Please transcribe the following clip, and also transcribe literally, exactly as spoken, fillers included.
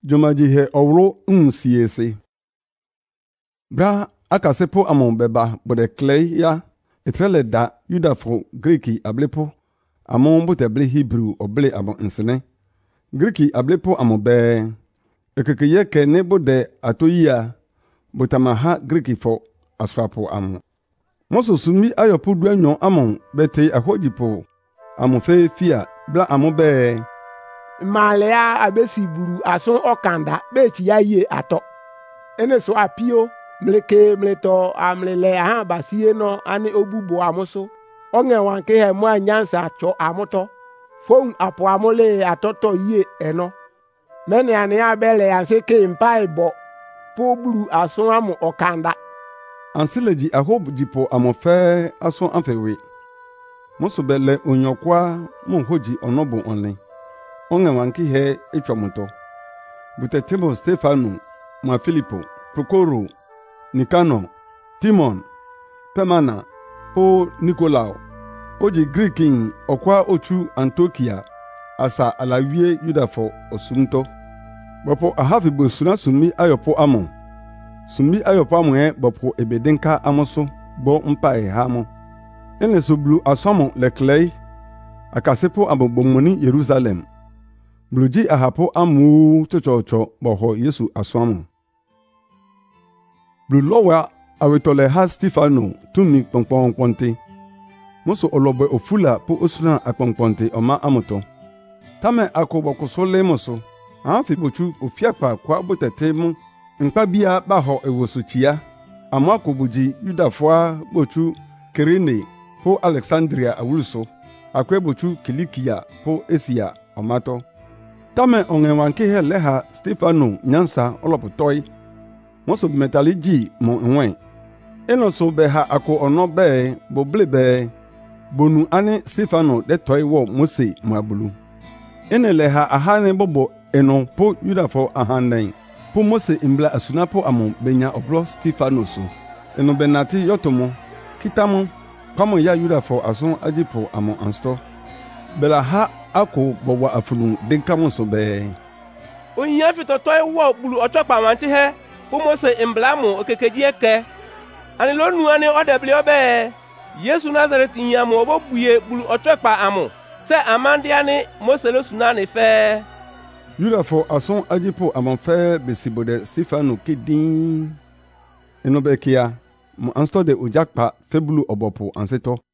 Jomaji he owro unsiese. Bra akasepo amon beba bode klei ya etrele da Yudafo Greki ablepo amon boteble Hebrew oble amon nsene. Greki ablepo amon be ekekeye ke ne bode atoyia botamaha Greki fo asrapo amon. Moso sumi ayopo duanyon amon bete ahojipo amon fe fia bla amon be Malea abesi buru ason okanda bechi ya ye ato. Ene so apio mleke mleto amlele aha basie no ani obubo amoso. Onge wanke he mo anyansa cho amoto. Fon apo amole atoto ye eno. Mene ane abele anseke mpa ebo po buru ason amo okanda. Ansileji ahob jipo amofe ason anfewe. Moso bele onyokwa mon hoji onobo onle. Onge wanki he echomuto. Butetimo Stefano, ma Filipo, Procoro, Nikano, Timon, Pemana, po Nikolao. Oji Greekin okwa ochu Antiochia, asa alawie Yudafo osumto. Bopo ahafi bo suna sumi ayopo amon. Sumi ayopo amon e bopo ebedenka amoso bo mpa e hamo. Ene soblu asomo leklei, akasepo abobomoni Jerusalem. Bluji ahapo amu chochocho boho Yesu aswamu. Blu lowa awetole ha Stefano tumi pongpong ponte. Moso olobe ofula po osuna akpongponte oma amoto. Tame akobo kusole moso. Ahafi bochu ofiapa kwa botete mu. Nkpa bia baho ewosochia. Ama kobuji Yudafo bochu Kirene po Alexandria awuluso. Akwe bochu Kilikia po Asia omato. Tame ongenwanke he leha Stefano nyansa olopotoi. Moso metaliji mo nwen. Eno so be ha ako ono be boble be bonu ane Stefano de toi wo Mose mabulu. Ene leha ahane bobo eno po Yudafo ahanden. Po Mose imbla asuna po amon benya oblo Stefano so. Eno benati yotomo kitamo kwamo ya Yudafo ason ajipo amon ansto. Bela ha ako bowa afunu denkamo so be. Onya fitotoy wo bulu ochopa manchi he po Mose emblamu okekeji eke. Ani lo nu ani odebli obe. Yesu Nazareth nyamo obobuye bulu ochopa amo. Se amandi ani Mose lo sunani fe. Yudafo ason ajipo amon fe besibode Stefano kedin. Enobekia mo ansto de ojakpa febulu obopo anseto.